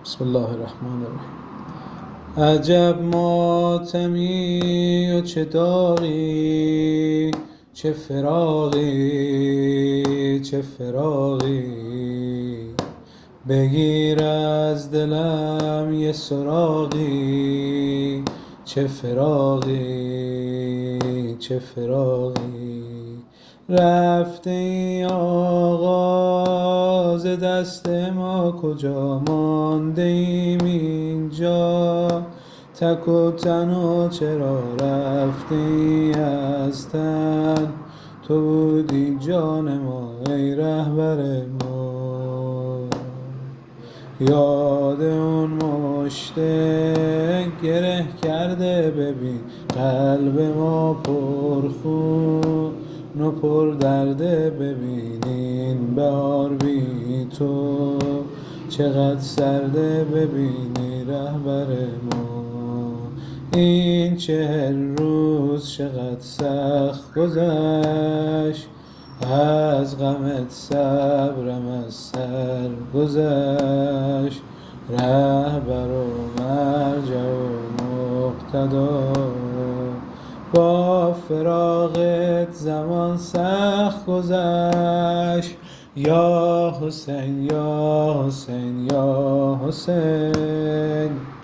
بسم الله الرحمن الرحیم. عجب ماتمی و چه داغی، چه فراقی چه فراقی. بگیر از دلم یه سراغی، چه فراقی چه فراقی. رفته ای آغاز دست ما، کجا مانده ایم اینجا؟ تک و تنها چرا رفته ای از تن؟ تو بودی جان ما ای رهبر ما. یاد اون مشته گره کرده، ببین قلب ما پرخون و پر درده. ببین این بهار بی تو چقدر سرده، ببینی رهبر ما. این 40 روز چقدر سخت گذشت، از غمت صبرم از سر گذشت. رهبر و مرجع و مقتدا، با فراقت زمان سخت گذشت. یا حسین یا حسین یا حسین.